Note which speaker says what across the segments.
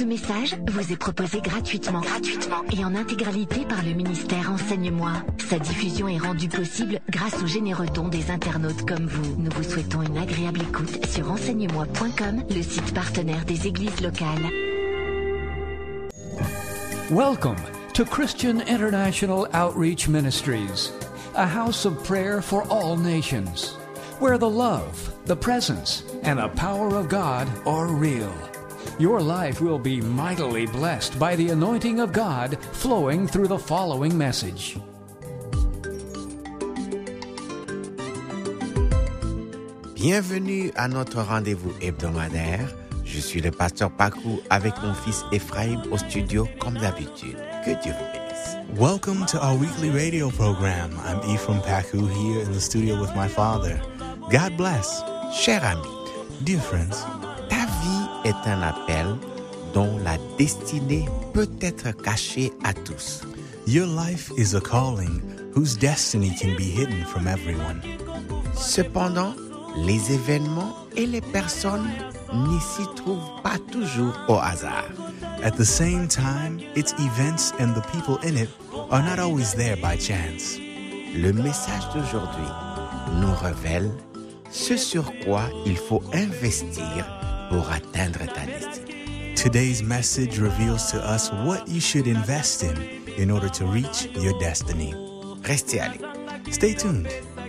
Speaker 1: Ce message vous est proposé gratuitement et en intégralité par le ministère Enseigne-moi. Sa diffusion est rendue possible grâce aux généreux dons des internautes comme vous. Nous vous souhaitons une agréable écoute sur enseigne-moi.com, le site partenaire des églises locales.
Speaker 2: Welcome to Christian International Outreach Ministries, a house of prayer for all nations, where the love, the presence, and the power of God are real. Your life will be mightily blessed by the anointing of God flowing through the following message.
Speaker 3: Bienvenue à notre rendez-vous hebdomadaire. Je suis le pasteur Pakou avec mon fils Ephraim au studio comme d'habitude. Que Dieu vous bénisse.
Speaker 4: Welcome to our weekly radio program. I'm Ephraim Paku here in the studio with my father. God bless.
Speaker 3: Cher ami,
Speaker 4: Dear friends,
Speaker 3: ta vie est un appel dont la destinée peut être cachée à tous.
Speaker 4: your life is a calling whose destiny can be hidden from everyone.
Speaker 3: Cependant, les événements et les personnes n'y s'y trouvent pas toujours au hasard.
Speaker 4: At the same time, its events and the people in it are not always there by chance.
Speaker 3: Le message d'aujourd'hui nous révèle ce sur quoi il faut investir pour atteindre ta destinée.
Speaker 4: Today's message reveals to us what you should invest in order to reach your destiny.
Speaker 3: Restez à l'écoute.
Speaker 4: Stay tuned.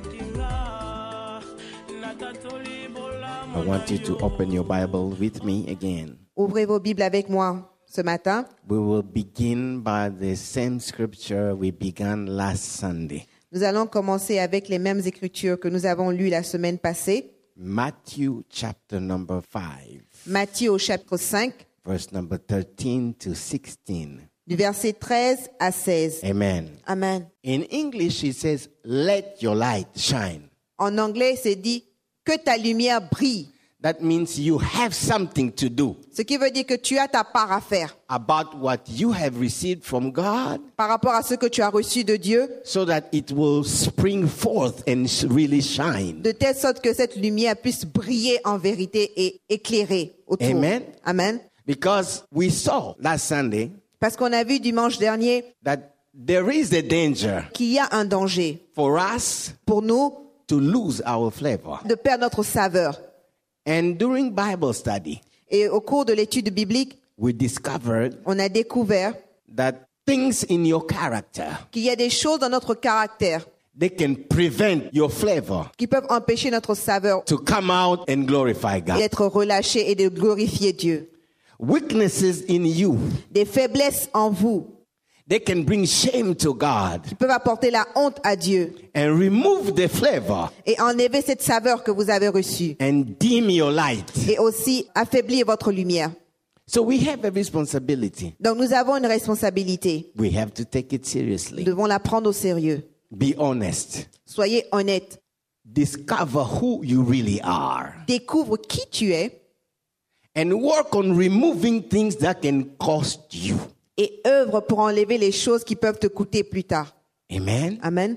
Speaker 3: I want you to open your Bible with me again.
Speaker 5: Ouvrez vos Bibles avec moi ce matin.
Speaker 3: We will begin by the same scripture we began last Sunday.
Speaker 5: Nous allons commencer avec les mêmes écritures que nous avons lues la semaine passée.
Speaker 3: Matthew chapter number 5,
Speaker 5: Matthieu au chapitre 5,
Speaker 3: verse number 13 to 16.
Speaker 5: du verset 13 à 16.
Speaker 3: Amen.
Speaker 5: Amen.
Speaker 3: In English, it says, let your light shine.
Speaker 5: En anglais, c'est dit que ta lumière brille.
Speaker 3: That means you have something to do
Speaker 5: Ce qui veut dire que tu as ta part à faire
Speaker 3: about what you have received from God
Speaker 5: par rapport à ce que tu as reçu de Dieu,
Speaker 3: so that it will spring forth and really shine.
Speaker 5: de telle sorte que cette lumière puisse briller en vérité et éclairer autour.
Speaker 3: Amen.
Speaker 5: Amen.
Speaker 3: Because we saw last Sunday
Speaker 5: Parce qu'on a vu dimanche dernier
Speaker 3: that there is a danger
Speaker 5: qu'il y a un danger
Speaker 3: for us
Speaker 5: pour nous
Speaker 3: to lose our flavor.
Speaker 5: de perdre notre saveur.
Speaker 3: And during Bible study,
Speaker 5: Et au cours de l'étude biblique,
Speaker 3: we discovered
Speaker 5: on a découvert
Speaker 3: that things in your character,
Speaker 5: qu'il y a des choses dans notre caractère
Speaker 3: they can prevent your flavor
Speaker 5: qui peuvent empêcher notre saveur
Speaker 3: to come out and glorify God.
Speaker 5: d'être relâchée et de glorifier Dieu.
Speaker 3: Weaknesses in you,
Speaker 5: Des faiblesses en vous
Speaker 3: they can bring shame to God
Speaker 5: qui peuvent apporter la honte à Dieu
Speaker 3: and remove the flavor
Speaker 5: et enlever cette saveur que vous avez reçue
Speaker 3: and dim your light.
Speaker 5: et aussi affaiblir votre lumière.
Speaker 3: So we have a responsibility.
Speaker 5: Donc nous avons une responsabilité.
Speaker 3: We have to take it
Speaker 5: Nous
Speaker 3: seriously.
Speaker 5: devons la prendre au sérieux.
Speaker 3: Be honest.
Speaker 5: Soyez honnêtes.
Speaker 3: Discover who you really are.
Speaker 5: Découvre qui tu es
Speaker 3: And work on removing things that can cost you.
Speaker 5: et œuvre pour enlever les choses qui peuvent te coûter plus tard.
Speaker 3: Amen.
Speaker 5: Amen.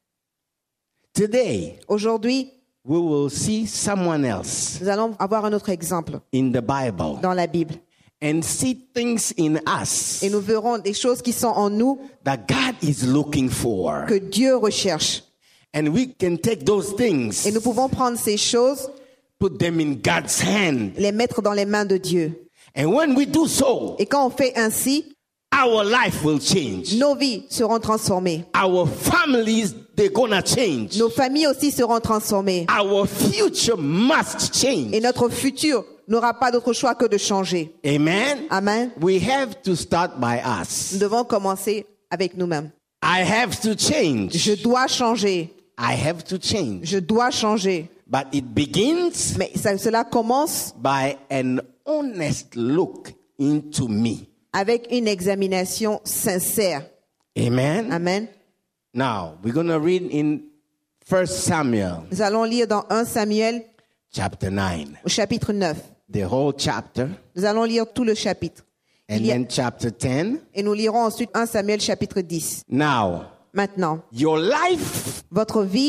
Speaker 3: Today,
Speaker 5: Aujourd'hui,
Speaker 3: we will see someone else
Speaker 5: nous allons avoir un autre exemple
Speaker 3: in the Bible
Speaker 5: dans la Bible.
Speaker 3: and see things in us
Speaker 5: Et nous verrons des choses qui sont en nous
Speaker 3: that God is looking for.
Speaker 5: que Dieu recherche.
Speaker 3: And we can take those things,
Speaker 5: Et nous pouvons prendre ces choses,
Speaker 3: put them in God's hand.
Speaker 5: les mettre dans les mains de Dieu.
Speaker 3: And when we do so,
Speaker 5: Et quand on fait ainsi,
Speaker 3: our life will change.
Speaker 5: nos vies seront transformées.
Speaker 3: Our families, they're gonna change.
Speaker 5: Nos familles aussi seront transformées.
Speaker 3: Our future must change.
Speaker 5: Et notre futur n'aura pas d'autre choix que de changer.
Speaker 3: Amen.
Speaker 5: Amen.
Speaker 3: We have to start by
Speaker 5: Nous
Speaker 3: us.
Speaker 5: devons commencer avec nous-mêmes.
Speaker 3: I have to change.
Speaker 5: Je dois changer.
Speaker 3: I have to change.
Speaker 5: Je dois changer.
Speaker 3: But it begins
Speaker 5: Mais cela commence
Speaker 3: by an honest look into me.
Speaker 5: avec une examination sincère.
Speaker 3: Amen.
Speaker 5: Amen.
Speaker 3: Now, we're going to read in 1 Samuel
Speaker 5: Nous allons lire dans 1 Samuel
Speaker 3: chapter 9,
Speaker 5: au chapitre 9.
Speaker 3: the whole chapter,
Speaker 5: Nous allons lire tout le chapitre.
Speaker 3: and then chapter 10.
Speaker 5: Et nous lirons ensuite 1 Samuel chapitre 10.
Speaker 3: Now,
Speaker 5: Maintenant,
Speaker 3: your life
Speaker 5: votre vie,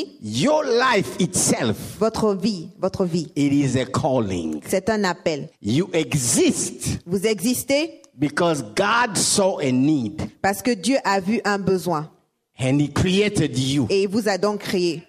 Speaker 3: itself,
Speaker 5: votre vie,
Speaker 3: it is a calling.
Speaker 5: c'est un appel.
Speaker 3: You exist
Speaker 5: Vous existez
Speaker 3: because God saw a need
Speaker 5: parce que Dieu a vu un besoin
Speaker 3: and He created you.
Speaker 5: et il vous a donc créé.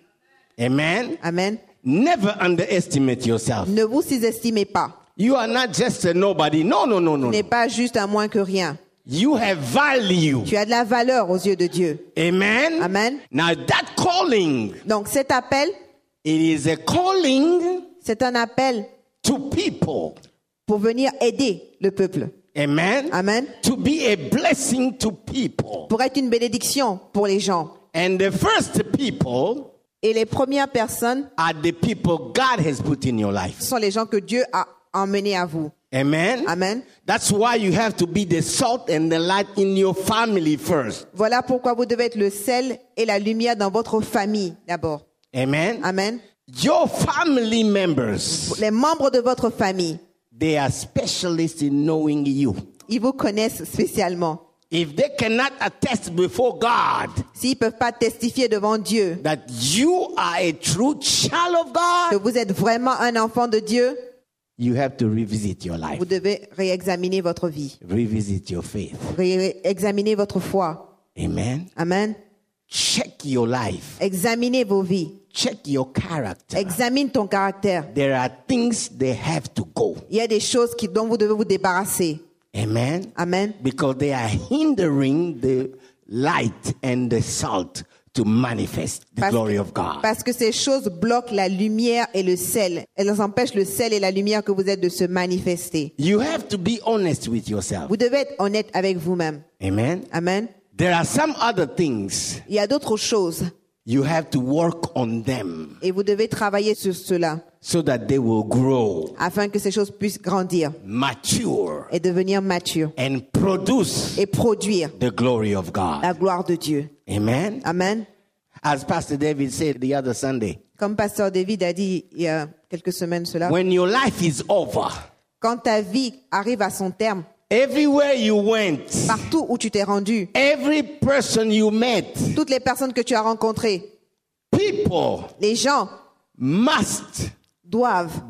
Speaker 3: Amen.
Speaker 5: Amen.
Speaker 3: Never underestimate yourself.
Speaker 5: Ne vous sous-estimez pas.
Speaker 3: You are not just a nobody. No.
Speaker 5: Tu n'es pas juste un moins que rien.
Speaker 3: You have value.
Speaker 5: Tu as de la valeur aux yeux de Dieu.
Speaker 3: Amen.
Speaker 5: Amen.
Speaker 3: Now that calling,
Speaker 5: Donc cet appel,
Speaker 3: it is a calling
Speaker 5: c'est un appel
Speaker 3: to people.
Speaker 5: pour venir aider le peuple.
Speaker 3: Amen.
Speaker 5: Amen.
Speaker 3: To be a blessing to people.
Speaker 5: Pour être une bénédiction pour les gens.
Speaker 3: And the first people
Speaker 5: Et les premières personnes
Speaker 3: are the people God has put in your life.
Speaker 5: sont les gens que Dieu a emmenés à vous.
Speaker 3: Amen.
Speaker 5: Amen.
Speaker 3: That's why you have to be the salt and the light in your family first.
Speaker 5: Voilà pourquoi vous devez être le sel et la lumière dans votre famille d'abord.
Speaker 3: Amen.
Speaker 5: Amen.
Speaker 3: Your family members,
Speaker 5: Les membres de votre famille,
Speaker 3: they are specialists in knowing you.
Speaker 5: ils vous connaissent spécialement.
Speaker 3: If they cannot attest before God
Speaker 5: S'ils ne peuvent pas testifier devant Dieu
Speaker 3: that you are a true child of
Speaker 5: que
Speaker 3: God,
Speaker 5: vous êtes vraiment un enfant de Dieu,
Speaker 3: you have to revisit your life,
Speaker 5: vous devez réexaminer votre vie,
Speaker 3: revisit your faith.
Speaker 5: réexaminer votre foi.
Speaker 3: Amen.
Speaker 5: Amen.
Speaker 3: Check your life.
Speaker 5: Examinez vos vies.
Speaker 3: Check your character.
Speaker 5: Examine ton caractère.
Speaker 3: There are things they have to go.
Speaker 5: Il y a des choses dont vous devez vous débarrasser.
Speaker 3: Amen.
Speaker 5: Amen.
Speaker 3: Because they are hindering the light and the salt to manifest the glory of God.
Speaker 5: Parce que ces choses bloquent la lumière et le sel. Elles empêchent le sel et la lumière que vous êtes de se manifester.
Speaker 3: You have to be honest with yourself.
Speaker 5: Vous devez être honnête avec vous-même.
Speaker 3: Amen.
Speaker 5: Amen.
Speaker 3: There are some other things
Speaker 5: Il y a d'autres choses
Speaker 3: you have to work on them
Speaker 5: et vous devez travailler sur cela
Speaker 3: so that they will grow,
Speaker 5: afin que ces choses puissent grandir
Speaker 3: mature,
Speaker 5: et devenir matures
Speaker 3: and produce
Speaker 5: et produire
Speaker 3: the glory of God.
Speaker 5: la gloire de Dieu.
Speaker 3: Amen.
Speaker 5: Amen.
Speaker 3: As Pastor David said the other Sunday,
Speaker 5: Comme Pasteur David a dit il y a quelques semaines cela,
Speaker 3: when your life is over,
Speaker 5: quand ta vie arrive à son terme,
Speaker 3: everywhere you went,
Speaker 5: partout où tu t'es rendu,
Speaker 3: every person you met,
Speaker 5: toutes les personnes que tu as rencontrées,
Speaker 3: people
Speaker 5: les gens
Speaker 3: must
Speaker 5: doivent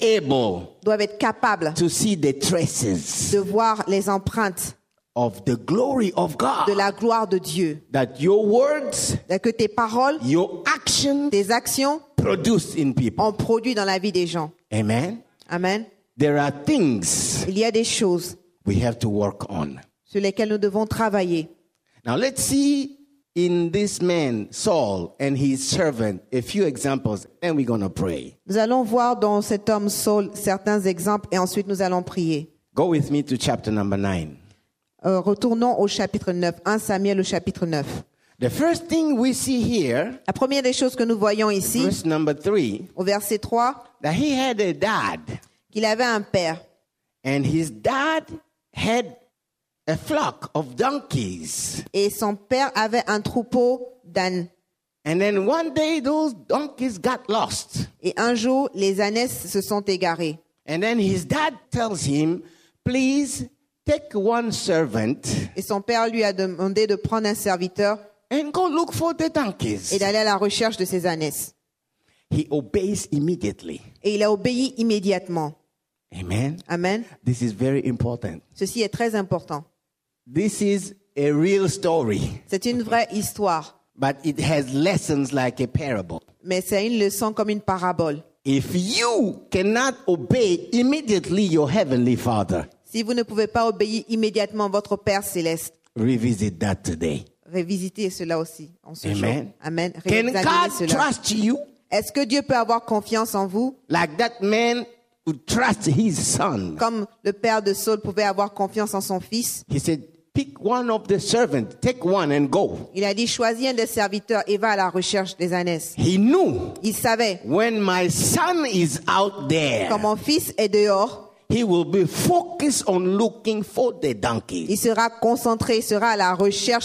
Speaker 5: être capables
Speaker 3: to see the traces
Speaker 5: de voir les empreintes
Speaker 3: of the glory of God.
Speaker 5: de la gloire de Dieu.
Speaker 3: That your words,
Speaker 5: Que tes paroles,
Speaker 3: your action
Speaker 5: tes actions
Speaker 3: produce in people.
Speaker 5: ont produit dans la vie des gens.
Speaker 3: Amen.
Speaker 5: Amen.
Speaker 3: There are things
Speaker 5: Il y a des choses
Speaker 3: we have to work on.
Speaker 5: sur lesquelles nous devons travailler.
Speaker 3: Now let's see in this man, Saul, and his servant, a few examples, and we're going to pray.
Speaker 5: Nous allons voir dans cet homme Saul certains exemples et ensuite nous allons prier.
Speaker 3: Go with me to chapter number 9.
Speaker 5: Retournons au chapitre 9, 1 Samuel au chapitre 9.
Speaker 3: The first thing we see here,
Speaker 5: La première des choses que nous voyons ici,
Speaker 3: verse number 3,
Speaker 5: au verset 3,
Speaker 3: that he had a dad,
Speaker 5: qu'il avait un père.
Speaker 3: and his dad had a flock of donkeys.
Speaker 5: Et son père avait un troupeau d'ânes.
Speaker 3: And then one day those donkeys got lost.
Speaker 5: Et un jour, les ânesses se sont égarées.
Speaker 3: And then his dad tells him, please take one servant
Speaker 5: Et son père lui a demandé de prendre un serviteur
Speaker 3: and go look for the
Speaker 5: et
Speaker 3: donkeys.
Speaker 5: d'aller à la recherche de ces ânesses.
Speaker 3: He obeys immediately.
Speaker 5: Et il a obéi immédiatement.
Speaker 3: Amen.
Speaker 5: Amen.
Speaker 3: This is very important.
Speaker 5: Ceci est très important.
Speaker 3: This is a real story,
Speaker 5: C'est une vraie histoire,
Speaker 3: but it has lessons like a parable.
Speaker 5: mais c'est une leçon comme une parabole.
Speaker 3: If you cannot obey immediately your heavenly Father,
Speaker 5: Si vous ne pouvez pas obéir immédiatement votre Père céleste,
Speaker 3: revisit that today.
Speaker 5: révisitez cela aussi en ce jour.
Speaker 3: Amen.
Speaker 5: Amen.
Speaker 3: Can
Speaker 5: Réexaminez
Speaker 3: God
Speaker 5: cela.
Speaker 3: trust you
Speaker 5: Est-ce que Dieu peut avoir confiance en vous
Speaker 3: like that man who trusts his son?
Speaker 5: comme le père de Saul pouvait avoir confiance en son fils?
Speaker 3: He said, pick one of the servants, take one and go.
Speaker 5: Il a dit, choisis un des serviteurs et va à la recherche des ânesses.
Speaker 3: He knew
Speaker 5: Il savait,
Speaker 3: when my son is out there,
Speaker 5: quand mon fils est dehors,
Speaker 3: he will be focused on looking for the
Speaker 5: il
Speaker 3: donkeys.
Speaker 5: sera concentré, il sera à la recherche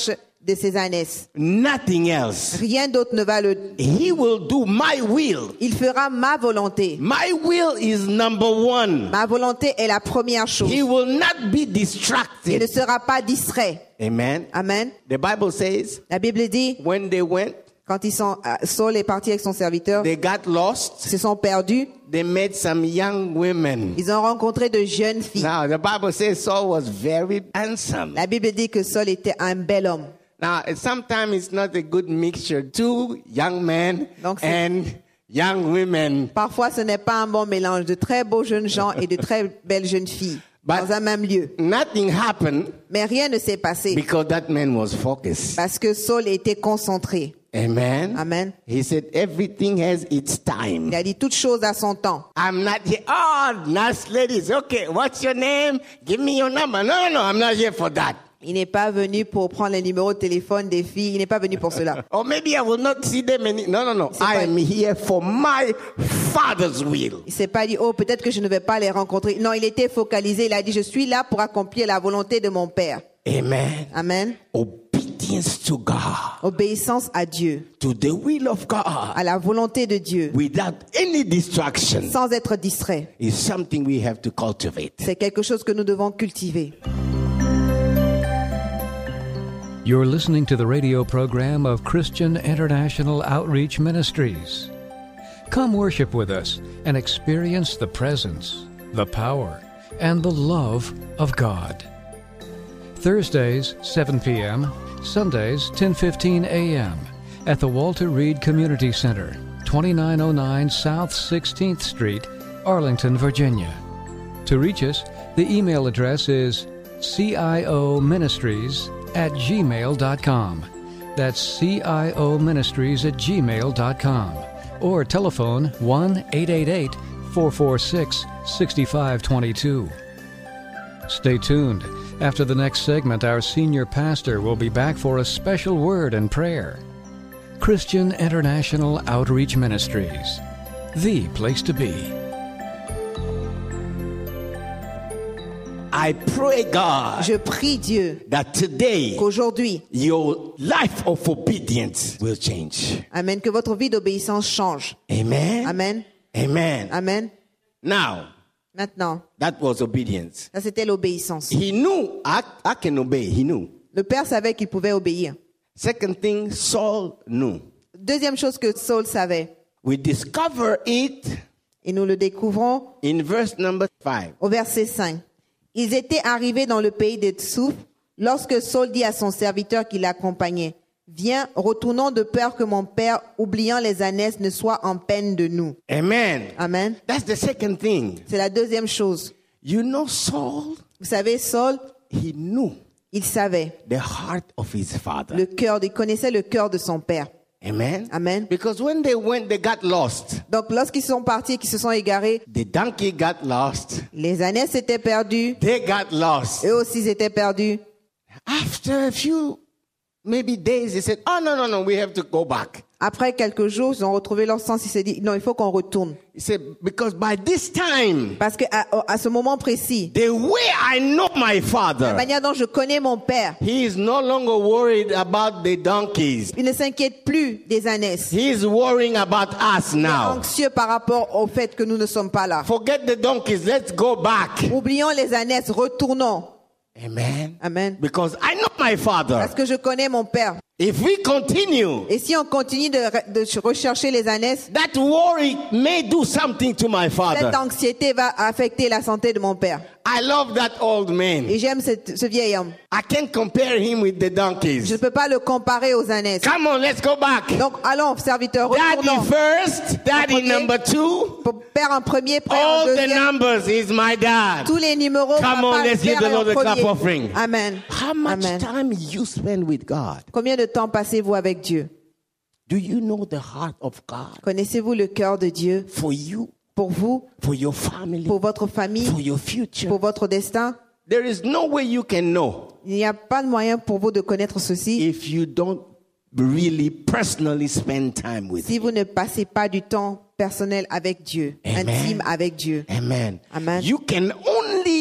Speaker 5: de ses ânesses.
Speaker 3: Nothing else.
Speaker 5: Rien d'autre ne va le...
Speaker 3: He will do my will.
Speaker 5: Il fera ma volonté.
Speaker 3: My will is number one.
Speaker 5: Ma volonté est la première chose.
Speaker 3: He will not be
Speaker 5: Il ne
Speaker 3: distracted.
Speaker 5: sera pas distrait.
Speaker 3: Amen.
Speaker 5: Amen.
Speaker 3: The Bible says
Speaker 5: La Bible dit,
Speaker 3: when they went,
Speaker 5: quand Saul est parti avec son serviteur,
Speaker 3: they got lost.
Speaker 5: ils se sont perdus.
Speaker 3: They met some young women.
Speaker 5: Ils ont rencontré de jeunes filles.
Speaker 3: Now, the Bible says Saul was very handsome.
Speaker 5: La Bible dit que Saul était un bel homme.
Speaker 3: Now, sometimes it's not a good mixture. Two young men
Speaker 5: Donc,
Speaker 3: and young women.
Speaker 5: Parfois, ce n'est pas un bon mélange de très beaux jeunes gens et de très belles jeunes filles
Speaker 3: But
Speaker 5: dans un même lieu.
Speaker 3: nothing happened
Speaker 5: Mais rien ne s'est passé
Speaker 3: because that man was focused.
Speaker 5: parce que Saul était concentré.
Speaker 3: Amen.
Speaker 5: Amen.
Speaker 3: He said everything has its time.
Speaker 5: Il a dit toute chose à son temps.
Speaker 3: I'm not here. Oh, nice ladies. Okay, what's your name? Give me your number. No, I'm not here for that.
Speaker 5: Il n'est pas venu pour prendre les numéros de téléphone des filles. Il n'est pas venu pour cela.
Speaker 3: Or maybe I will not see them any. No.
Speaker 5: C'est
Speaker 3: I
Speaker 5: pas-
Speaker 3: am here for my Father's will.
Speaker 5: Il s'est pas dit, oh, peut-être que je ne vais pas les rencontrer. Non, il était focalisé. Il a dit, je suis là pour accomplir la volonté de mon Père.
Speaker 3: Amen.
Speaker 5: Amen.
Speaker 3: Obedience to God,
Speaker 5: Obéissance à Dieu,
Speaker 3: to the will of God,
Speaker 5: à la volonté de Dieu,
Speaker 3: without any distraction,
Speaker 5: sans être distrait.
Speaker 3: is something we have to cultivate.
Speaker 5: C'est quelque chose que nous devons cultiver.
Speaker 2: You're listening to the radio program of Christian International Outreach Ministries. Come worship with us and experience the presence, the power, and the love of God. Thursdays, 7 p.m., Sundays, 10:15 a.m. at the Walter Reed Community Center, 2909 South 16th Street, Arlington, Virginia. To reach us, the email address is cioministries@gmail.com. That's cioministries@gmail.com. Or telephone 1-888-446-6522. Stay tuned. After the next segment, our senior pastor will be back for a special word and prayer. Christian International Outreach Ministries, the place to be.
Speaker 3: I pray, God,
Speaker 5: Je prie Dieu
Speaker 3: that today
Speaker 5: qu'aujourd'hui,
Speaker 3: your life of obedience will change.
Speaker 5: amen, que votre vie d'obéissance change.
Speaker 3: Amen.
Speaker 5: Amen.
Speaker 3: Amen.
Speaker 5: Amen.
Speaker 3: Now,
Speaker 5: Maintenant,
Speaker 3: that was obedience.
Speaker 5: ça c'était l'obéissance.
Speaker 3: He knew I can obey. He knew.
Speaker 5: Le Père savait qu'il pouvait obéir.
Speaker 3: Second thing, Saul knew.
Speaker 5: Deuxième chose que Saul savait,
Speaker 3: We discover it
Speaker 5: et nous le découvrons
Speaker 3: in verse number 5.
Speaker 5: au verset 5. Ils étaient arrivés dans le pays de Tsouf lorsque Saul dit à son serviteur qui l'accompagnait, « Viens, retournons de peur que mon père, oubliant les ânesses, ne soit en peine de nous.
Speaker 3: Amen. »
Speaker 5: Amen.
Speaker 3: That's the second thing.
Speaker 5: C'est la deuxième chose.
Speaker 3: You know, Saul,
Speaker 5: Vous savez, Saul,
Speaker 3: he knew
Speaker 5: il savait
Speaker 3: the heart of his father.
Speaker 5: il connaissait le cœur de son père.
Speaker 3: Amen.
Speaker 5: Amen.
Speaker 3: Because when they went, they got lost.
Speaker 5: Donc, lorsqu'ils sont partis et qu'ils se sont égarés,
Speaker 3: The donkey got lost.
Speaker 5: les ânesses étaient perdues,
Speaker 3: They got lost.
Speaker 5: eux aussi ils étaient perdus.
Speaker 3: After a few, maybe days, they said, oh, no, we have to go back.
Speaker 5: Après quelques jours, ils ont retrouvé leur sens, ils se dit, non, il faut qu'on retourne.
Speaker 3: He said, because by this time,
Speaker 5: Parce que à ce moment précis,
Speaker 3: the way I know my
Speaker 5: la
Speaker 3: father,
Speaker 5: manière dont je connais mon père,
Speaker 3: he is no longer worried about the donkeys.
Speaker 5: il ne s'inquiète plus des ânesses.
Speaker 3: He is worrying about us
Speaker 5: Il est
Speaker 3: now.
Speaker 5: anxieux par rapport au fait que nous ne sommes pas là.
Speaker 3: Forget the donkeys. Let's go back.
Speaker 5: Oublions les ânesses, retournons.
Speaker 3: Amen.
Speaker 5: Amen.
Speaker 3: Because I know my father.
Speaker 5: Parce que je connais mon père.
Speaker 3: If we continue,
Speaker 5: Et si on continue de rechercher les ânesses,
Speaker 3: that worry may do something to my father.
Speaker 5: cette anxiété va affecter la santé de mon père.
Speaker 3: I love that old man.
Speaker 5: Et j'aime ce vieil homme.
Speaker 3: I can't compare him with the
Speaker 5: Je
Speaker 3: donkeys.
Speaker 5: ne peux pas le comparer aux ânesses.
Speaker 3: Come on, let's go back.
Speaker 5: Donc allons, serviteurs,
Speaker 3: Daddy
Speaker 5: retournons.
Speaker 3: first, daddy
Speaker 5: Premier.
Speaker 3: number 2.
Speaker 5: Père en premier, père en
Speaker 3: All the
Speaker 5: deuxième.
Speaker 3: numbers is my dad.
Speaker 5: Tous les numéros.
Speaker 3: Come on,
Speaker 5: papa,
Speaker 3: let's give
Speaker 5: père
Speaker 3: the
Speaker 5: est en
Speaker 3: Lord a clap
Speaker 5: premier.
Speaker 3: offering.
Speaker 5: Amen.
Speaker 3: How much
Speaker 5: Amen.
Speaker 3: time you spend with God?
Speaker 5: Combien de temps passez-vous avec Dieu?
Speaker 3: Do you know the heart of God
Speaker 5: Connaissez-vous le cœur de Dieu
Speaker 3: for you,
Speaker 5: pour vous,
Speaker 3: for your family,
Speaker 5: pour votre famille,
Speaker 3: for your future?
Speaker 5: pour votre destin?
Speaker 3: There is no way you can know
Speaker 5: Il n'y a pas de moyen pour vous de connaître ceci
Speaker 3: if you don't really personally spend time with
Speaker 5: si
Speaker 3: Him.
Speaker 5: vous ne passez pas du temps personnel avec Dieu,
Speaker 3: Amen.
Speaker 5: intime avec Dieu.
Speaker 3: Amen.
Speaker 5: Amen.
Speaker 3: You can only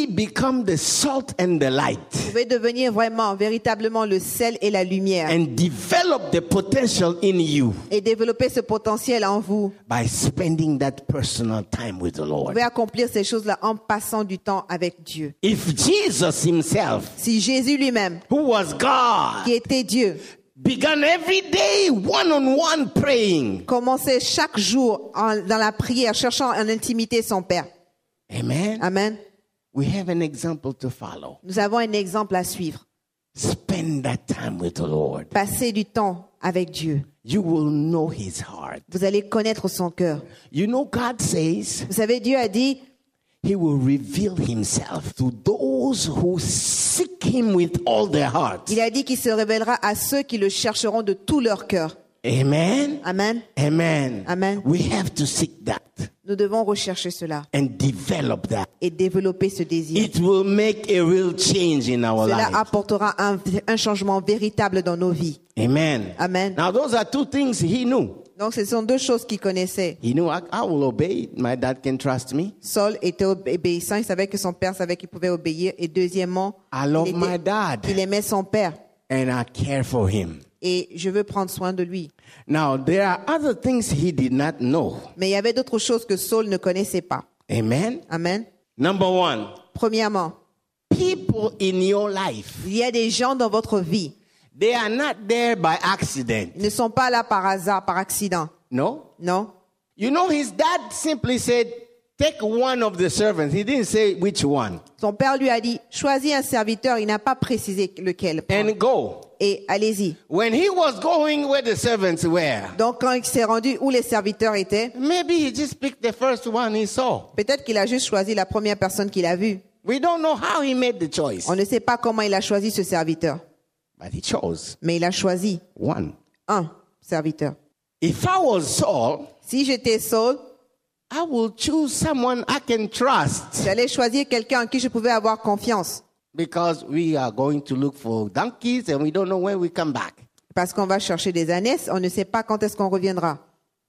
Speaker 6: become the salt and the light
Speaker 5: Vous pouvez devenir vraiment, véritablement le sel et la lumière
Speaker 6: and develop the potential in you
Speaker 5: et développer ce potentiel en vous.
Speaker 6: by spending that personal time with the
Speaker 5: Vous
Speaker 6: Lord.
Speaker 5: pouvez accomplir ces choses-là en passant du temps avec Dieu.
Speaker 6: If Jesus himself,
Speaker 5: Si Jésus lui-même,
Speaker 6: who was God,
Speaker 5: qui était Dieu,
Speaker 6: began every day one-on-one praying.
Speaker 5: commençait chaque jour dans la prière, cherchant en intimité son Père.
Speaker 6: Amen.
Speaker 5: Amen.
Speaker 6: We have an example to follow.
Speaker 5: Nous avons un exemple à suivre.
Speaker 6: Spend that time with the Lord.
Speaker 5: Passer du temps avec Dieu.
Speaker 6: You will know his heart.
Speaker 5: Vous allez connaître son cœur.
Speaker 6: You know, God says
Speaker 5: Vous savez, Dieu a dit,
Speaker 6: he will reveal himself to those who seek him with all their heart.
Speaker 5: il a dit qu'il se révélera à ceux qui le chercheront de tout leur cœur.
Speaker 6: Amen.
Speaker 5: Amen.
Speaker 6: Amen.
Speaker 5: Amen.
Speaker 6: We have to seek that
Speaker 5: Nous devons rechercher cela
Speaker 6: and develop that.
Speaker 5: et développer ce désir.
Speaker 6: It will make a real change in our
Speaker 5: Cela
Speaker 6: life.
Speaker 5: apportera un changement véritable dans nos vies.
Speaker 6: Amen.
Speaker 5: Amen.
Speaker 6: Now, those are two things he knew.
Speaker 5: Donc, ce sont deux choses qu'il connaissait.
Speaker 6: He knew I will obey. My dad can trust me.
Speaker 5: Saul était obéissant. Il savait que son père savait qu'il pouvait obéir. Et deuxièmement,
Speaker 6: I love
Speaker 5: il
Speaker 6: my dad
Speaker 5: il aimait son père.
Speaker 6: and I care for him.
Speaker 5: Et je veux prendre soin de lui.
Speaker 6: Now, there are other things he did not know.
Speaker 5: Mais il y avait d'autres choses que Saul ne connaissait pas.
Speaker 6: Amen.
Speaker 5: Amen.
Speaker 6: Number one,
Speaker 5: Premièrement,
Speaker 6: people in your life,
Speaker 5: il y a des gens dans votre vie.
Speaker 6: they are not there by accident.
Speaker 5: Ils ne sont pas là par hasard, par accident.
Speaker 6: No?
Speaker 5: Non.
Speaker 6: You know, his dad simply said, take one of the servants. He didn't say which one.
Speaker 5: Son père lui a dit, choisis un serviteur. Il n'a pas précisé lequel.
Speaker 6: And go.
Speaker 5: Et allez-y.
Speaker 6: When he was going where the servants were,
Speaker 5: Donc, quand il s'est rendu où les serviteurs étaient,
Speaker 6: maybe he just picked the first one he saw.
Speaker 5: peut-être qu'il a juste choisi la première personne qu'il a vue.
Speaker 6: We don't know how he made the choice,
Speaker 5: On ne sait pas comment il a choisi ce serviteur.
Speaker 6: but he chose
Speaker 5: Mais il a choisi
Speaker 6: one.
Speaker 5: un serviteur.
Speaker 6: If I was Saul,
Speaker 5: Si j'étais Saul,
Speaker 6: I will choose someone I can trust
Speaker 5: j'allais choisir quelqu'un en qui je pouvais avoir confiance.
Speaker 6: because we are going to look for donkeys and we don't know when we come back.
Speaker 5: Parce qu'on va chercher des ânesses, on ne sait pas quand est-ce qu'on reviendra.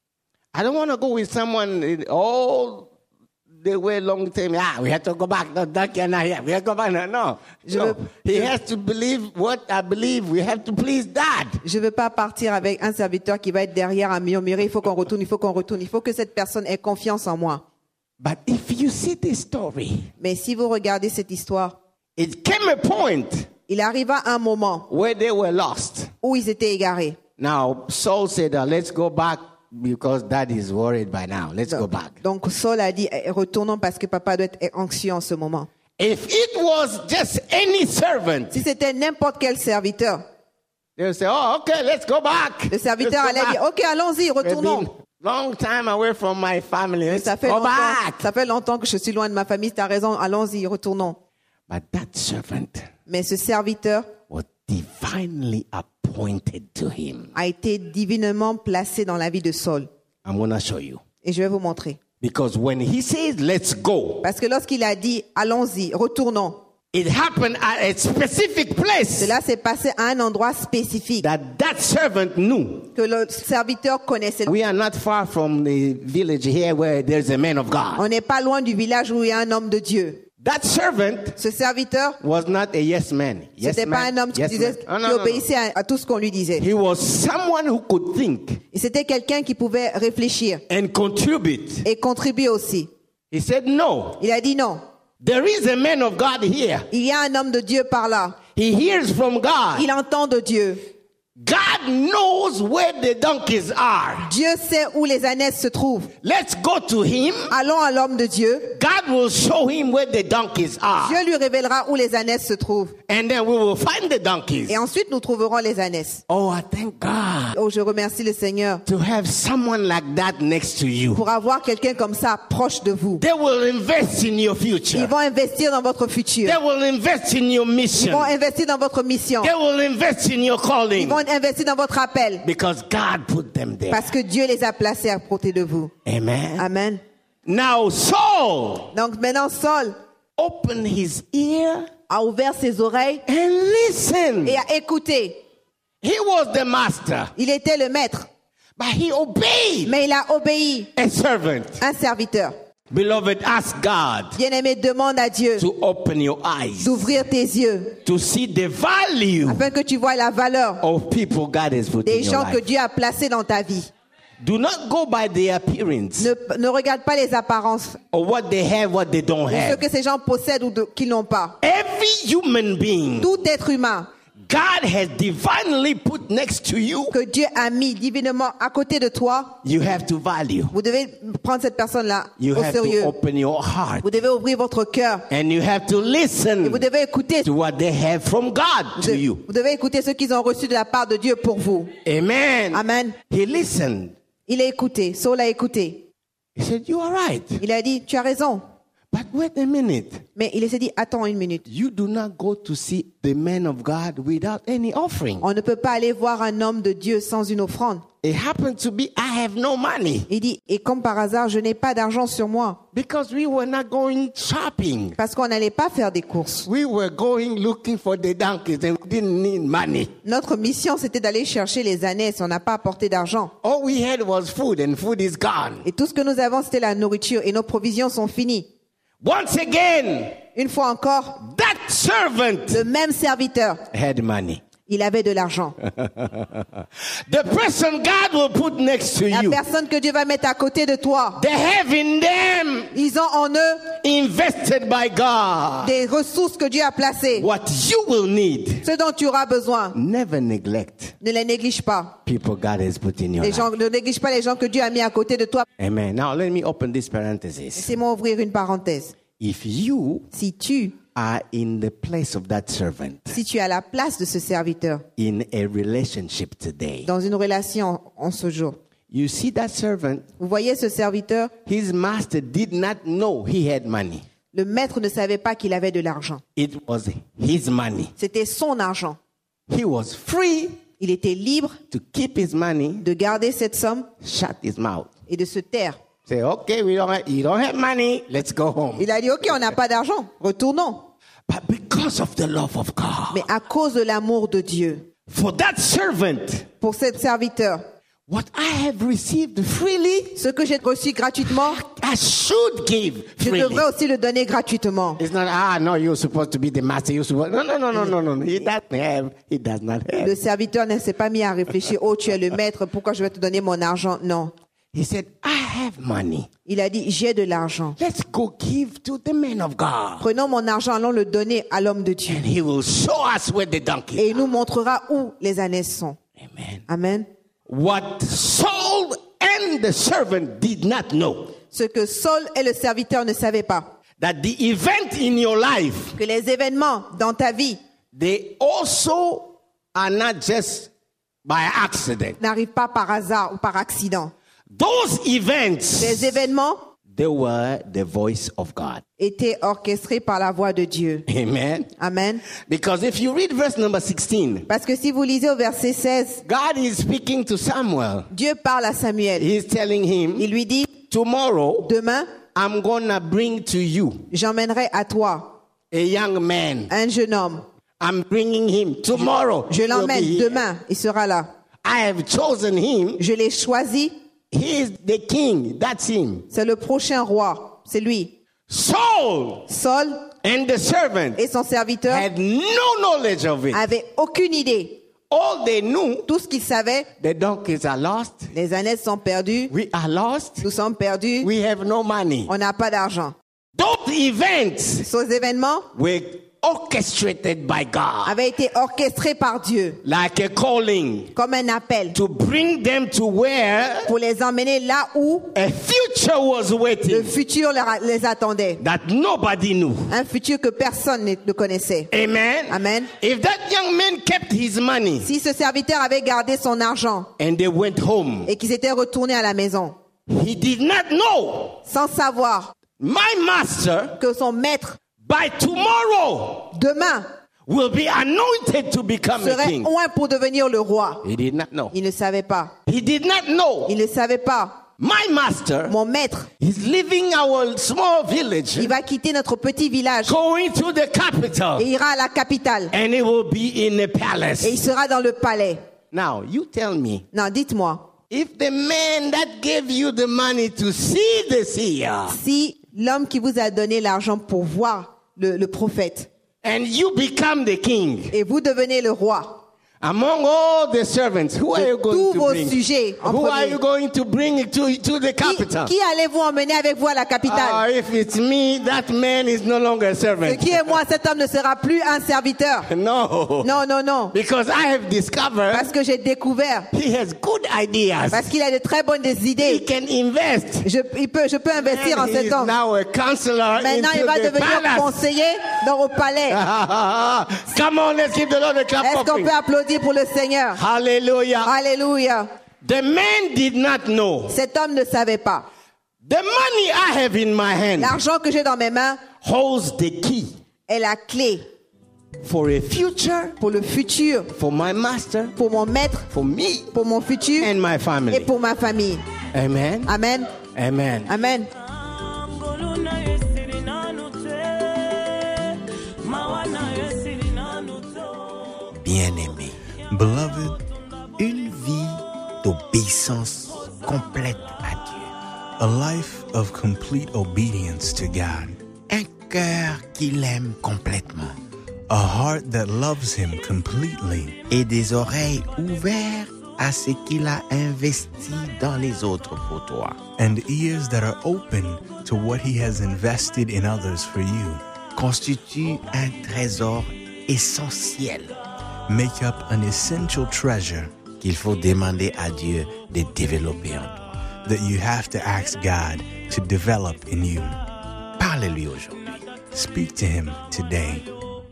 Speaker 6: I don't want to go with someone all the way long time. We have to go back. No, donkey are not here. We have to go back. No. He has to believe what I believe. We have to please Dad.
Speaker 5: Je ne veux pas partir avec un serviteur qui va être derrière à murmurer, il faut qu'on retourne, il faut qu'on retourne. Il faut que cette personne ait confiance en moi.
Speaker 6: But if you see this story,
Speaker 5: Mais si vous regardez cette histoire,
Speaker 6: it came a point
Speaker 5: il arriva un moment
Speaker 6: where they were lost.
Speaker 5: où ils étaient égarés.
Speaker 6: Now, Saul said, let's go back because Dad is worried by now. Let's go back.
Speaker 5: Donc Saul a dit, retournons parce que papa doit être anxieux en ce moment.
Speaker 6: If it was just any servant,
Speaker 5: Si c'était n'importe quel serviteur,
Speaker 6: they would say, okay, let's go back.
Speaker 5: le serviteur
Speaker 6: Let's go
Speaker 5: allait dire,
Speaker 6: back.
Speaker 5: ok, allons-y,
Speaker 6: We've been
Speaker 5: retournons.
Speaker 6: long time away from my family. Let's
Speaker 5: Ça fait
Speaker 6: go back.
Speaker 5: longtemps que je suis loin de ma famille, tu as raison, allons-y, retournons.
Speaker 6: But that servant
Speaker 5: Mais ce serviteur
Speaker 6: was divinely appointed to him.
Speaker 5: a été divinement placé dans la vie de Saul.
Speaker 6: I'm going to show you.
Speaker 5: Et je vais vous montrer.
Speaker 6: Because when he says, let's go,
Speaker 5: Parce que lorsqu'il a dit, allons-y, retournons,
Speaker 6: it happened at a specific place
Speaker 5: cela s'est passé à un endroit spécifique
Speaker 6: that servant knew.
Speaker 5: que le serviteur connaissait.
Speaker 6: We are not far from the village here where there's a man of God.
Speaker 5: On n'est pas loin du village où il y a un homme de Dieu.
Speaker 6: That servant
Speaker 5: Ce serviteur,
Speaker 6: was not a yes man. Yes
Speaker 5: c'était pas
Speaker 6: man.
Speaker 5: un homme qui
Speaker 6: Yes
Speaker 5: disait,
Speaker 6: man. Oh,
Speaker 5: qui
Speaker 6: no, no, no.
Speaker 5: obéissait à tout ce qu'on lui disait.
Speaker 6: He was someone who could think
Speaker 5: Et c'était quelqu'un qui pouvait réfléchir
Speaker 6: and contribute.
Speaker 5: et contribuer aussi.
Speaker 6: He said, no,
Speaker 5: Il a dit non.
Speaker 6: there is a man of God here.
Speaker 5: Il y a un homme de Dieu par là.
Speaker 6: He hears from God.
Speaker 5: Il entend de Dieu.
Speaker 6: God knows where the donkeys are.
Speaker 5: Dieu sait où les ânesses se trouvent.
Speaker 6: Let's go to him.
Speaker 5: Allons à l'homme de Dieu.
Speaker 6: God will show him where the donkeys are.
Speaker 5: Dieu lui révélera où les ânesses se trouvent.
Speaker 6: And then we will find the donkeys.
Speaker 5: Et ensuite, nous trouverons les ânesses.
Speaker 6: Oh, I thank God
Speaker 5: Oh, je remercie le Seigneur
Speaker 6: to have someone like that next to you.
Speaker 5: pour avoir quelqu'un comme ça proche de vous.
Speaker 6: They will invest in your
Speaker 5: Ils
Speaker 6: future.
Speaker 5: vont investir dans votre futur.
Speaker 6: They will invest in your
Speaker 5: Ils
Speaker 6: mission.
Speaker 5: vont investir dans votre mission.
Speaker 6: They will invest in your
Speaker 5: Ils
Speaker 6: calling.
Speaker 5: vont investir dans votre appel.
Speaker 6: Because God put them there.
Speaker 5: Parce que Dieu les a placés à côté de vous.
Speaker 6: Amen.
Speaker 5: Amen.
Speaker 6: Now Saul
Speaker 5: Donc maintenant, Saul
Speaker 6: opened his ear
Speaker 5: a ouvert ses oreilles
Speaker 6: and listened.
Speaker 5: et a écouté.
Speaker 6: He was the master,
Speaker 5: Il était le maître,
Speaker 6: but he obeyed
Speaker 5: mais il a obéi
Speaker 6: a servant.
Speaker 5: un serviteur.
Speaker 6: Beloved, ask God
Speaker 5: Bien-aimé, demande à Dieu
Speaker 6: to open your eyes
Speaker 5: d'ouvrir tes yeux
Speaker 6: to see the value
Speaker 5: afin que tu vois la valeur
Speaker 6: of people God has put in
Speaker 5: des
Speaker 6: your
Speaker 5: gens que
Speaker 6: life.
Speaker 5: Dieu a placés dans ta vie.
Speaker 6: Do not go by their appearance
Speaker 5: Ne regarde pas les apparences,
Speaker 6: or what they have, what they don't
Speaker 5: ce
Speaker 6: have.
Speaker 5: que ces gens possèdent ou qu'ils n'ont pas.
Speaker 6: Every human being
Speaker 5: Tout être humain
Speaker 6: God has divinely put next to you,
Speaker 5: que Dieu a mis divinement à côté de toi,
Speaker 6: you have to value.
Speaker 5: vous devez prendre cette personne-là
Speaker 6: You
Speaker 5: au
Speaker 6: have to
Speaker 5: sérieux.
Speaker 6: open your heart.
Speaker 5: Vous devez ouvrir votre cœur
Speaker 6: And you have to
Speaker 5: et
Speaker 6: listen
Speaker 5: vous devez écouter.
Speaker 6: to what they have from God to you.
Speaker 5: Vous devez écouter ce qu'ils ont reçu de la part de Dieu pour vous.
Speaker 6: Amen.
Speaker 5: Amen.
Speaker 6: He listened.
Speaker 5: Il a écouté. Saul a écouté.
Speaker 6: He said, you are right.
Speaker 5: Il a dit, tu as raison.
Speaker 6: But wait a minute.
Speaker 5: Mais il s'est dit, attends une minute.
Speaker 6: You do not go to see the man of God without any offering.
Speaker 5: On ne peut pas aller voir un homme de Dieu sans une offrande.
Speaker 6: It happened to be, I have no money.
Speaker 5: Il dit, et comme par hasard, je n'ai pas d'argent sur moi.
Speaker 6: Because we were not going shopping.
Speaker 5: Parce qu'on n'allait pas faire des courses.
Speaker 6: We were going looking for the donkeys and we didn't need money.
Speaker 5: Notre mission, c'était d'aller chercher les ânesses. On n'a pas apporté d'argent.
Speaker 6: All we had was food and food is gone.
Speaker 5: Et tout ce que nous avons, c'était la nourriture. Et nos provisions sont finies.
Speaker 6: Once again,
Speaker 5: Une fois encore,
Speaker 6: that servant
Speaker 5: le même serviteur,
Speaker 6: had money.
Speaker 5: il avait de l'argent.
Speaker 6: The person God will put next to
Speaker 5: La
Speaker 6: you,
Speaker 5: personne que Dieu va mettre à côté de toi,
Speaker 6: they have in them
Speaker 5: ils ont en eux
Speaker 6: invested by God.
Speaker 5: des ressources que Dieu a placées.
Speaker 6: What you will need,
Speaker 5: Ce dont tu auras besoin,
Speaker 6: never neglect
Speaker 5: ne les néglige pas.
Speaker 6: people God has put in your
Speaker 5: Les
Speaker 6: life.
Speaker 5: gens, ne néglige pas les gens que Dieu a mis à côté de toi.
Speaker 6: Amen. Now let me open this parenthesis.
Speaker 5: Laissez-moi ouvrir une parenthèse.
Speaker 6: If you
Speaker 5: Si tu
Speaker 6: are in the place of that servant
Speaker 5: es à la place de ce serviteur
Speaker 6: in a relationship today,
Speaker 5: dans une relation en ce jour,
Speaker 6: you see that servant,
Speaker 5: vous voyez ce serviteur,
Speaker 6: his master did not know he had money.
Speaker 5: le maître ne savait pas qu'il avait de l'argent.
Speaker 6: It was his money.
Speaker 5: C'était son argent.
Speaker 6: He was free
Speaker 5: Il était libre
Speaker 6: to keep his money,
Speaker 5: de garder cette somme
Speaker 6: shut his mouth.
Speaker 5: et de se taire.
Speaker 6: Say, okay, you don't have money, let's go home.
Speaker 5: Il a dit, OK, on n'a pas d'argent, retournons.
Speaker 6: But because of the love of God,
Speaker 5: Mais à cause de l'amour de Dieu,
Speaker 6: for that servant,
Speaker 5: pour ce serviteur,
Speaker 6: what I have received freely,
Speaker 5: ce que j'ai reçu gratuitement,
Speaker 6: I should give
Speaker 5: je
Speaker 6: freely.
Speaker 5: devrais aussi le donner gratuitement.
Speaker 6: It's not, no, you're supposed to be the master. You're supposed, no. He does not have.
Speaker 5: Le serviteur ne s'est pas mis à réfléchir, oh, tu es le maître, pourquoi je vais te donner mon argent? Non.
Speaker 6: He said, I have money.
Speaker 5: Il a dit, j'ai de l'argent.
Speaker 6: Let's go give to the man of God.
Speaker 5: Prenons mon argent, allons le donner à l'homme de Dieu.
Speaker 6: And he will show us where the donkey
Speaker 5: Et
Speaker 6: is.
Speaker 5: il nous montrera où les ânesses sont.
Speaker 6: Amen.
Speaker 5: Amen.
Speaker 6: What Saul and the servant did not know,
Speaker 5: Ce que Saul et le serviteur ne savaient pas,
Speaker 6: that the event in your life,
Speaker 5: que les événements dans ta vie
Speaker 6: they also are not just by accident.
Speaker 5: n'arrivent pas par hasard ou par accident.
Speaker 6: Those events,
Speaker 5: Les événements
Speaker 6: they were the voice of God.
Speaker 5: étaient orchestrés par la voix de Dieu.
Speaker 6: Amen.
Speaker 5: Amen.
Speaker 6: Because if you read verse number 16,
Speaker 5: Parce que si vous lisez au verset 16,
Speaker 6: God is speaking to Samuel.
Speaker 5: Dieu parle à Samuel.
Speaker 6: He's telling him,
Speaker 5: Il lui dit,
Speaker 6: tomorrow
Speaker 5: demain,
Speaker 6: I'm gonna bring to you
Speaker 5: j'emmènerai à toi
Speaker 6: a young man.
Speaker 5: un jeune homme.
Speaker 6: I'm bringing him tomorrow.
Speaker 5: Je
Speaker 6: He'll be
Speaker 5: l'emmène
Speaker 6: here.
Speaker 5: demain, il sera là.
Speaker 6: I have chosen him.
Speaker 5: Je l'ai choisi,
Speaker 6: He is the king. That's him.
Speaker 5: c'est le prochain roi, c'est lui.
Speaker 6: Saul
Speaker 5: Saul
Speaker 6: and the servant
Speaker 5: et son serviteur
Speaker 6: had no knowledge of it.
Speaker 5: avaient aucune idée.
Speaker 6: All they knew,
Speaker 5: Tout ce qu'ils savaient,
Speaker 6: the donkeys are lost.
Speaker 5: les ânesses sont perdues,
Speaker 6: We are lost.
Speaker 5: nous sommes perdus,
Speaker 6: We have no money.
Speaker 5: on n'a pas d'argent.
Speaker 6: Those events
Speaker 5: Ces événements
Speaker 6: were orchestrated by God,
Speaker 5: avaient été orchestrés par Dieu,
Speaker 6: like a calling
Speaker 5: comme un appel,
Speaker 6: to bring them to where
Speaker 5: pour les emmener là où
Speaker 6: a future was
Speaker 5: le
Speaker 6: waiting
Speaker 5: futur les attendait.
Speaker 6: that nobody knew.
Speaker 5: Un futur que personne ne connaissait.
Speaker 6: Amen.
Speaker 5: Amen.
Speaker 6: If that young man kept his money
Speaker 5: Si ce serviteur avait gardé son argent
Speaker 6: and they went home,
Speaker 5: et qu'ils étaient retournés à la maison,
Speaker 6: he did not know
Speaker 5: sans savoir
Speaker 6: my master
Speaker 5: que son maître,
Speaker 6: by tomorrow
Speaker 5: demain,
Speaker 6: will be anointed to become a
Speaker 5: serait
Speaker 6: king.
Speaker 5: oint pour devenir le roi.
Speaker 6: He did not know.
Speaker 5: Il ne savait pas.
Speaker 6: He did not know.
Speaker 5: Il ne savait pas.
Speaker 6: My master
Speaker 5: Mon maître,
Speaker 6: is leaving our small village,
Speaker 5: il va quitter notre petit village
Speaker 6: going to the capital,
Speaker 5: et ira à la capitale.
Speaker 6: and he will be in a
Speaker 5: Et il
Speaker 6: palace.
Speaker 5: sera dans le palais.
Speaker 6: Now, you tell me,
Speaker 5: Non, dites-moi,
Speaker 6: if the man that gave you the money to see the seer
Speaker 5: si l'homme qui vous a donné l'argent pour voir le prophète.
Speaker 6: And you become the king.
Speaker 5: Et vous devenez le roi.
Speaker 6: Among all the servants, who are you going
Speaker 5: Tous
Speaker 6: to
Speaker 5: vos
Speaker 6: bring?
Speaker 5: sujets en
Speaker 6: Who are
Speaker 5: premier.
Speaker 6: you going to bring to the capital?
Speaker 5: Qui allez-vous emmener avec vous à la capitale?
Speaker 6: If it's me, that man is no longer a servant.
Speaker 5: Ce qui est moi, cet homme ne sera plus un serviteur.
Speaker 6: No.
Speaker 5: Non, non, non.
Speaker 6: Because I have discovered
Speaker 5: Parce que j'ai découvert.
Speaker 6: he has good ideas.
Speaker 5: Parce qu'il a de très bonnes
Speaker 6: He
Speaker 5: idées.
Speaker 6: can invest.
Speaker 5: Je peux investir en
Speaker 6: And he
Speaker 5: cet
Speaker 6: is
Speaker 5: homme.
Speaker 6: now a counselor
Speaker 5: Maintenant, il va
Speaker 6: into the
Speaker 5: devenir
Speaker 6: palace.
Speaker 5: conseiller au palais.
Speaker 6: Come on, let's give the Lord a clap
Speaker 5: Est-ce
Speaker 6: of
Speaker 5: qu'on peut applaudir pour le Seigneur?
Speaker 6: Hallelujah.
Speaker 5: Alléluia.
Speaker 6: The man did not know.
Speaker 5: Cet homme ne savait pas.
Speaker 6: The money I have in my hand
Speaker 5: L'argent que j'ai dans mes mains
Speaker 6: holds the key
Speaker 5: est la clé
Speaker 6: for a future,
Speaker 5: pour le futur,
Speaker 6: for my master,
Speaker 5: pour mon maître,
Speaker 6: for me,
Speaker 5: pour mon futur
Speaker 6: and my
Speaker 5: et
Speaker 6: family.
Speaker 5: pour ma famille.
Speaker 6: Amen.
Speaker 5: Amen.
Speaker 6: Amen.
Speaker 5: Amen.
Speaker 3: Bien-aimé,
Speaker 4: Beloved,
Speaker 3: une vie d'obéissance complète à Dieu.
Speaker 4: a life of complete obedience to God.
Speaker 3: Un cœur qui l'aime complètement.
Speaker 4: A heart that loves Him completely.
Speaker 3: Et des oreilles ouvertes à ce qu'il a investi dans les autres pour toi.
Speaker 4: And ears that are open to what He has invested in others for you.
Speaker 3: Constitue un trésor essentiel
Speaker 4: Make up an essential treasure
Speaker 3: qu'il faut demander à Dieu de développer en toi.
Speaker 4: that you have to ask God to develop in you.
Speaker 3: Parle-lui aujourd'hui.
Speaker 4: Speak to Him today.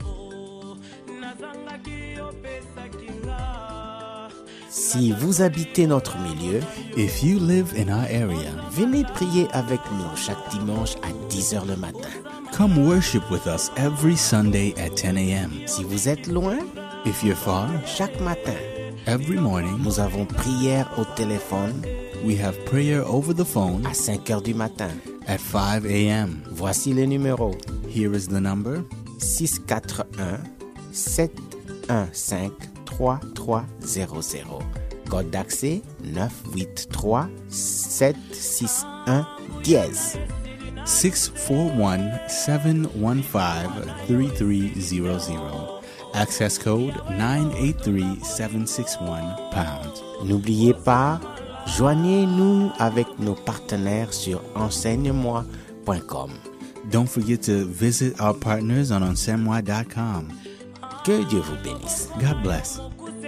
Speaker 3: Si vous habitez notre milieu,
Speaker 4: If you live in our area,
Speaker 3: venez prier avec nous chaque dimanche à 10h le matin.
Speaker 4: come worship with us every Sunday at 10 a.m.
Speaker 3: Si vous êtes loin,
Speaker 4: If you're far,
Speaker 3: chaque matin,
Speaker 4: every morning
Speaker 3: nous avons prière au téléphone
Speaker 4: we have prayer over the phone
Speaker 3: à 5h du matin.
Speaker 4: at 5 a.m.
Speaker 3: Voici le numéro
Speaker 4: Here is the number
Speaker 3: 641-715-3300. Code d'accès 983-761-10.
Speaker 4: 641-715-3300. Access code 983-761-pound.
Speaker 3: N'oubliez pas, joignez-nous avec nos partenaires sur enseigne-moi.com.
Speaker 4: Don't forget to visit our partners on enseignemoi.com.
Speaker 3: Que Dieu vous bénisse.
Speaker 4: God bless.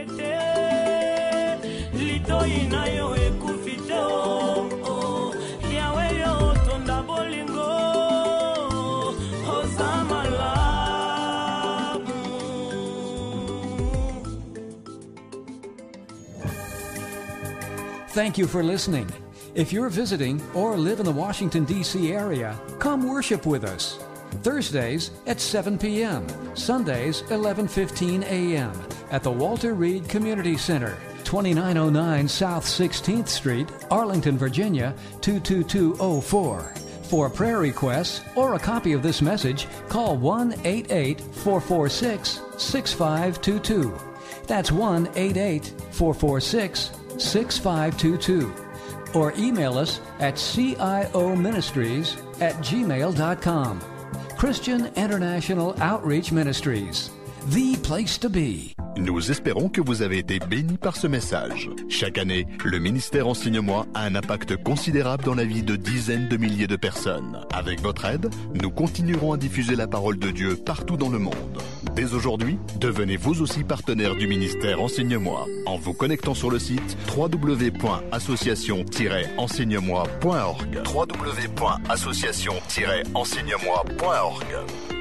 Speaker 2: Thank you for listening. If you're visiting or live in the Washington, D.C. area, come worship with us. Thursdays at 7 p.m., Sundays 11:15 a.m. at the Walter Reed Community Center, 2909 South 16th Street, Arlington, Virginia 22204. For prayer requests or a copy of this message, call 1-888-446-6522. That's 1-888-446-6522. Or email us at cioministries@gmail.com. Christian International Outreach Ministries, the place to be.
Speaker 7: Nous espérons que vous avez été bénis par ce message. Chaque année, le ministère Enseigne-moi a un impact considérable dans la vie de dizaines de milliers de personnes. Avec votre aide, nous continuerons à diffuser la parole de Dieu partout dans le monde. Dès aujourd'hui, devenez vous aussi partenaire du ministère Enseigne-moi en vous connectant sur le site www.association-enseigne-moi.org. www.association-enseigne-moi.org.